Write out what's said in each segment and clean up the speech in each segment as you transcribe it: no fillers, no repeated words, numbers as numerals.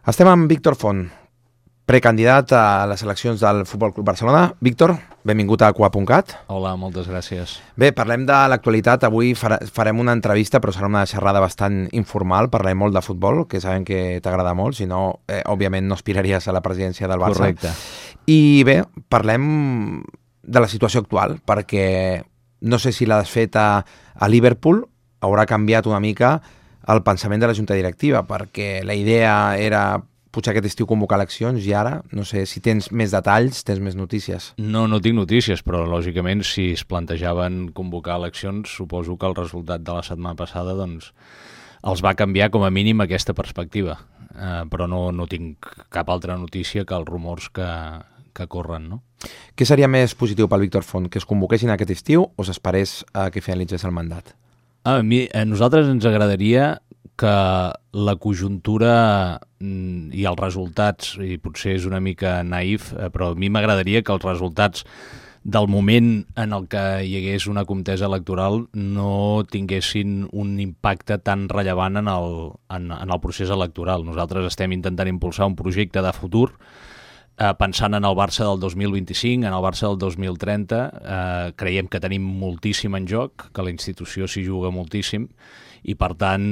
Estem amb Víctor Font, precandidat a les eleccions del Futbol Club Barcelona. Víctor, benvingut a Cua.cat. Hola, moltes gràcies. Bé, parlem de l'actualitat. Avui farem una entrevista, però serà una xerrada bastant informal. Parlarem molt de futbol, que sabem que t'agrada molt, si no, òbviament no aspiraries a la presidència del Barça. Correcte. I bé, parlem de la situació actual, perquè no sé si la desfeta a Liverpool haurà canviat una mica el pensament de la Junta Directiva, perquè la idea era potser aquest estiu convocar eleccions i ara, no sé, si tens més detalls, tens més notícies. No tinc notícies, però lògicament si es plantejaven convocar eleccions, suposo que el resultat de la setmana passada doncs, els va canviar com a mínim aquesta perspectiva, però no tinc cap altra notícia que els rumors que corren, no? Què seria més positiu pel Víctor Font, que es convoquessin aquest estiu o s'esperés que finalitzés el mandat? A nosaltres ens agradaria que la conjuntura i els resultats, i potser és una mica naïf, però a mi m'agradaria que els resultats del moment en el que hi hagués una contesa electoral no tinguessin un impacte tan rellevant en el procés electoral. Nosaltres estem intentant impulsar un projecte de futur pensant en el Barça del 2025, en el Barça del 2030, creiem que tenim moltíssim en joc, que la institució s'hi juga moltíssim i per tant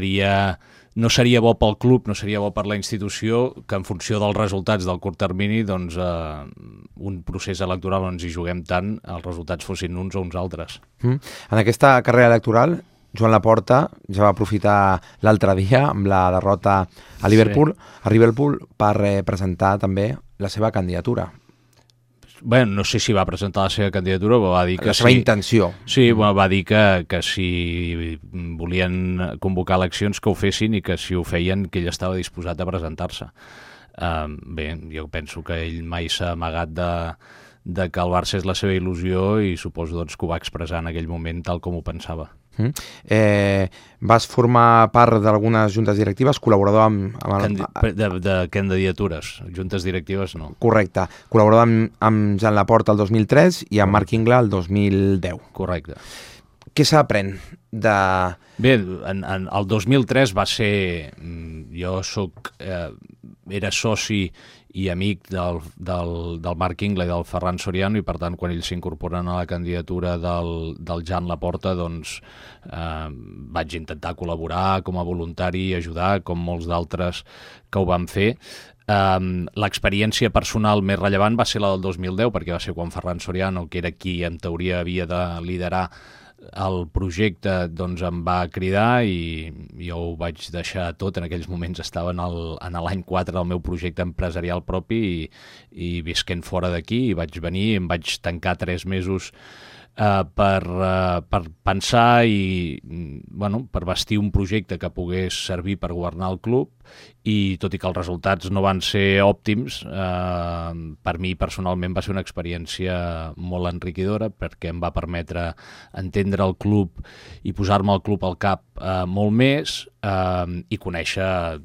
no seria bo pel club, no seria bo per la institució que en funció dels resultats del curt termini doncs, un procés electoral on ens hi juguem tant, els resultats fossin uns o uns altres. En aquesta carrera electoral Joan Laporta ja va aprofitar l'altre dia amb la derrota a Liverpool, per presentar també la seva candidatura. Bé, no sé si va presentar la seva candidatura, però va dir que la seva intenció. Sí, va dir que si volien convocar eleccions que ho fessin i que si ho feien que ell estava disposat a presentar-se. Bé, jo penso que ell mai s'ha amagat de que el Barça és la seva il·lusió i suposo doncs, que ho va expressar en aquell moment tal com ho pensava. Vas formar part d'algunes juntes directives, col·laborador de candidatures, juntes directives no. Correcte, col·laborador amb Joan Laporta el 2003 i amb Marc Ingla el 2010. Correcte. Què s'aprèn de... Bé, el 2003 va ser... Jo era soci i amic del Marc Ingla i del Ferran Soriano i per tant quan ells s'incorporen a la candidatura del Joan Laporta doncs vaig intentar col·laborar com a voluntari i ajudar com molts d'altres que ho van fer. L'experiència personal més rellevant va ser la del 2010 perquè va ser quan Ferran Soriano, que era qui en teoria havia de liderar el projecte, doncs em va cridar i jo ho vaig deixar tot. En aquells moments estava en l'any 4 del meu projecte empresarial propi i visquent fora d'aquí i vaig venir, em vaig tancar 3 mesos per pensar i per bastir un projecte que pogués servir per governar el club i tot i que els resultats no van ser òptims, per mi personalment va ser una experiència molt enriquidora perquè em va permetre entendre el club i posar-me el club al cap molt més i conèixer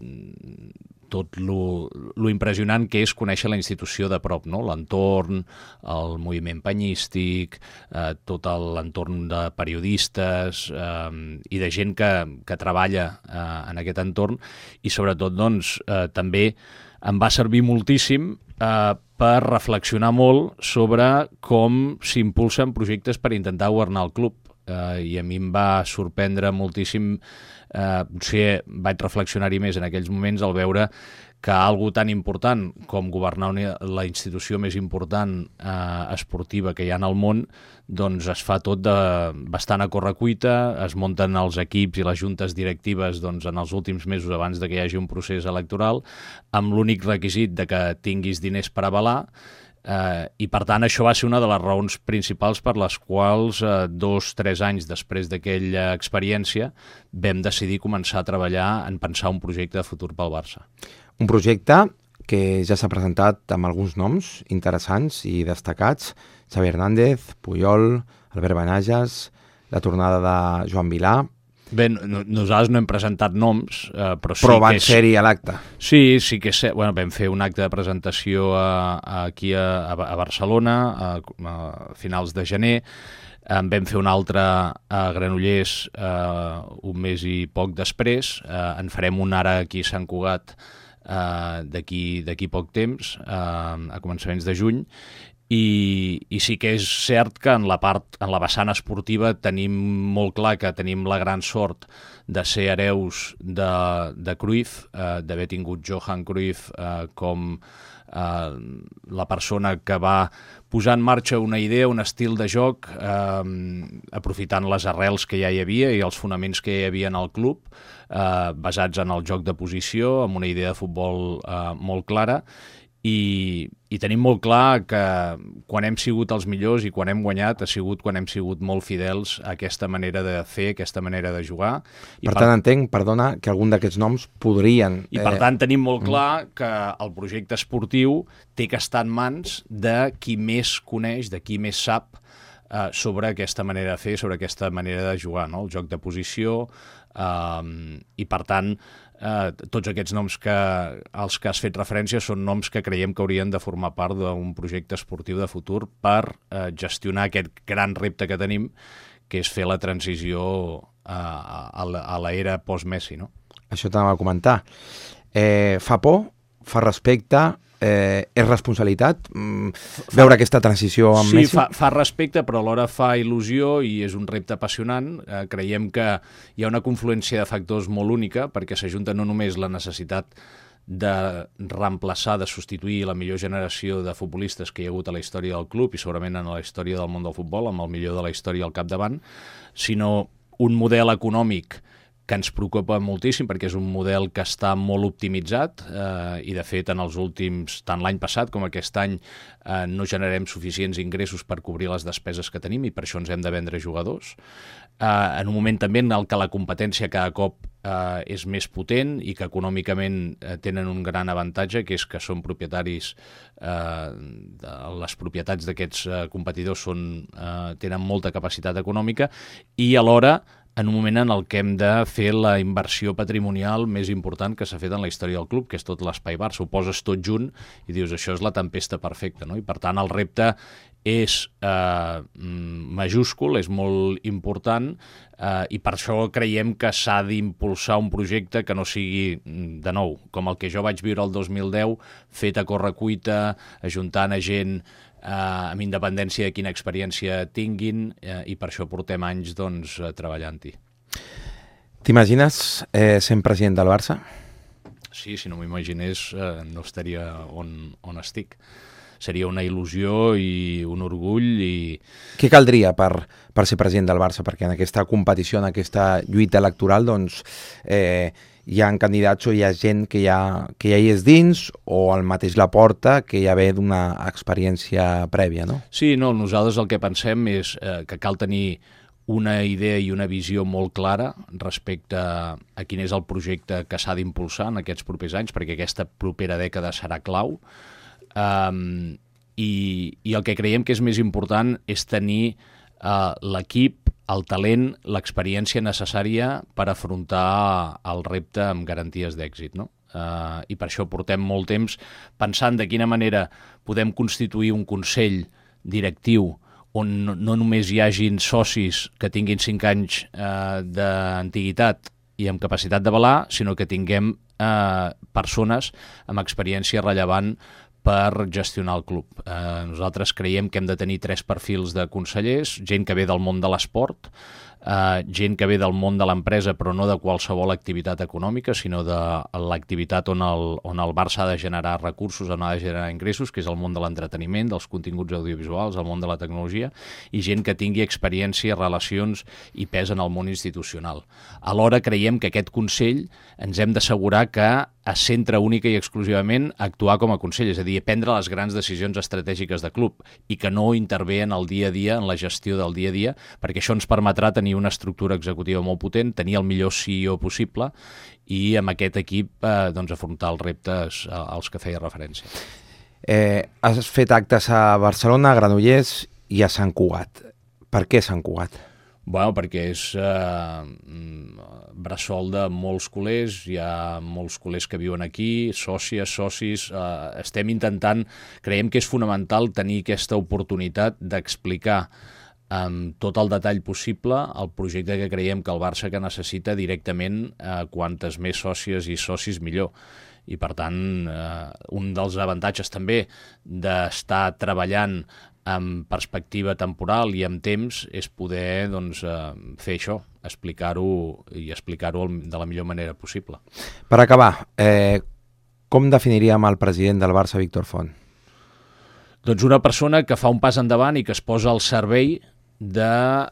tot lo impressionant que és conèixer la institució de prop, no? L'entorn, el moviment penyístic, tot l'entorn de periodistes i de gent que treballa en aquest entorn i sobretot doncs, també em va servir moltíssim per reflexionar molt sobre com s'impulsen projectes per intentar governar el club. I a mi em va sorprendre moltíssim, potser vaig reflexionar-hi més en aquells moments al veure que algo tan important com governar la institució més important esportiva que hi ha en el món doncs es fa tot bastant a correcuita, es munten els equips i les juntes directives doncs, en els últims mesos abans de que hi hagi un procés electoral amb l'únic requisit de que tinguis diners per avalar. I per tant això va ser una de les raons principals per les quals 2-3 anys després d'aquella experiència vam decidir començar a treballar en pensar un projecte de futur pel Barça. Un projecte que ja s'ha presentat amb alguns noms interessants i destacats: Xavi Hernández, Puyol, Albert Benages, la tornada de Joan Vilà. Bé, nosaltres no hem presentat noms, però sí però van ser-hi a l'acte. Sí que és cert. Vam fer un acte de presentació aquí a Barcelona a finals de gener. En vam fer un altre a Granollers un mes i poc després. En farem un ara aquí a Sant Cugat d'aquí poc temps, a començaments de juny, i sí que és cert que en la vessant esportiva tenim molt clar que tenim la gran sort de ser hereus de Cruyff, d'haver tingut Johan Cruyff com la persona que va posar en marxa una idea, un estil de joc, aprofitant les arrels que ja hi havia i els fonaments que hi havia en el club, basats en el joc de posició, amb una idea de futbol molt clara, i tenim molt clar que quan hem sigut els millors i quan hem guanyat ha sigut quan hem sigut molt fidels a aquesta manera de fer, aquesta manera de jugar. Per tant, entenc, perdona, que algun d'aquests noms podrien... I per tant tenim molt clar que el projecte esportiu té que estar en mans de qui més coneix, de qui més sap sobre aquesta manera de fer, sobre aquesta manera de jugar, no? El joc de posició, i per tant tots aquests noms als que has fet referència són noms que creiem que haurien de formar part d'un projecte esportiu de futur per gestionar aquest gran repte que tenim, que és fer la transició a l'era post-Messi, no? Això t'anava a comentar. Fa por? Fa respecte? És responsabilitat veure aquesta transició amb Messi? Sí, fa respecte, però alhora fa il·lusió i és un repte apassionant. Creiem que hi ha una confluència de factors molt única, perquè s'ajunta no només la necessitat de reemplaçar, de substituir la millor generació de futbolistes que hi ha hagut a la història del club i segurament en la història del món del futbol, amb el millor de la història al capdavant, sinó un model econòmic que ens preocupa moltíssim perquè és un model que està molt optimitzat i de fet en els últims, tant l'any passat com aquest any, no generem suficients ingressos per cobrir les despeses que tenim i per això ens hem de vendre jugadors. En un moment també en el que la competència cada cop és més potent i que econòmicament tenen un gran avantatge, que és que són propietaris, les propietats d'aquests competidors tenen molta capacitat econòmica i alhora en un moment en el que hem de fer la inversió patrimonial més important que s'ha fet en la història del club, que és tot l'espai Barça. Ho poses tot junt i dius, això és la tempesta perfecta, no? I per tant el repte és majúscul, és molt important i per això creiem que s'ha d'impulsar un projecte que no sigui, de nou, com el que jo vaig viure el 2010, fet a correcuita, ajuntant a gent amb independència de quina experiència tinguin i per això portem anys treballant-hi. T'imagines sent president del Barça? Sí, si no m'imaginés no estaria on estic. Seria una il·lusió i un orgull. Què caldria per ser president del Barça? Perquè en aquesta competició, en aquesta lluita electoral, doncs hi ha candidats o hi ha gent que ja hi és dins o el mateix Laporta que ja ve d'una experiència prèvia, no? Sí, no, nosaltres el que pensem és que cal tenir una idea i una visió molt clara respecte a quin és el projecte que s'ha d'impulsar en aquests propers anys, perquè aquesta propera dècada serà clau. I el que creiem que és més important és tenir l'equip, el talent, l'experiència necessària per afrontar el repte amb garanties d'èxit, no? I per això portem molt temps pensant de quina manera podem constituir un consell directiu on no només hi hagin socis que tinguin 5 anys d'antiguitat i amb capacitat d'avalar, sinó que tinguem persones amb experiència rellevant per gestionar el club. Nosaltres creiem que hem de tenir 3 perfils de consellers, gent que ve del món de l'esport, gent que ve del món de l'empresa però no de qualsevol activitat econòmica, sinó de l'activitat on el Barça ha de generar recursos, on ha de generar ingressos, que és el món de l'entreteniment, dels continguts audiovisuals, el món de la tecnologia, i gent que tingui experiència, relacions i pes en el món institucional. Alhora creiem que aquest Consell ens hem d'assegurar que es centra única i exclusivament a actuar com a Consell, és a dir, a prendre les grans decisions estratègiques de club i que no intervé en el dia a dia, en la gestió del dia a dia, perquè això ens permetrà tenir una estructura executiva molt potent, tenir el millor CEO possible i amb aquest equip afrontar els reptes als que feia referència. Has fet actes a Barcelona, a Granollers i a Sant Cugat. Per què Sant Cugat? Bueno, perquè és bressol de molts culers, hi ha molts culers que viuen aquí, sòcies, socis, estem intentant, creiem que és fonamental tenir aquesta oportunitat d'explicar amb tot el detall possible el projecte que creiem que el Barça que necessita directament quantes més sòcies i socis millor. i per tant un dels avantatges també d'estar treballant amb perspectiva temporal i amb temps és poder fer això, explicar-ho de la millor manera possible. Per acabar, com definiríem el president del Barça, Víctor Font? Doncs una persona que fa un pas endavant i que es posa al servei de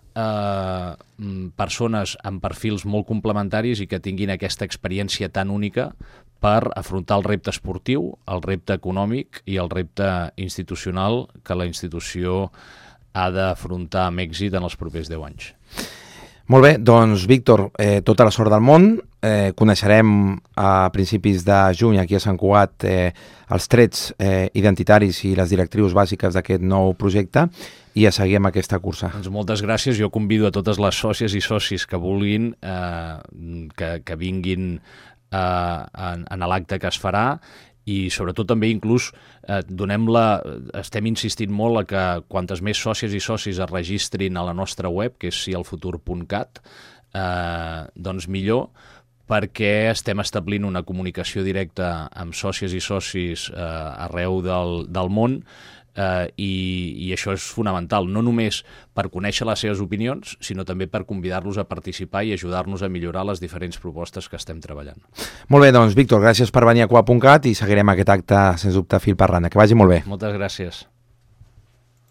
persones amb perfils molt complementaris i que tinguin aquesta experiència tan única per afrontar el repte esportiu, el repte econòmic i el repte institucional que la institució ha d'afrontar amb èxit en els propers 10 anys. Molt bé, doncs Víctor, tota la sort del món. Coneixerem a principis de juny aquí a Sant Cugat els trets identitaris i les directrius bàsiques d'aquest nou projecte i a seguir amb aquesta cursa. Doncs moltes gràcies. Jo convido a totes les sòcies i socis que vulguin que vinguin en l'acte que es farà i sobretot també inclús estem insistint molt a que quantes més sòcies i socis es registrin a la nostra web, que és sielfutur.cat, doncs millor, perquè estem establint una comunicació directa amb sòcies i socis arreu del món i això és fonamental, no només per conèixer les seves opinions, sinó també per convidar-los a participar i ajudar-nos a millorar les diferents propostes que estem treballant. Molt bé, doncs Víctor, gràcies per venir a Cugat.cat i seguirem aquest acte, sens dubte, fil per randa. Que vagi molt bé. Moltes gràcies.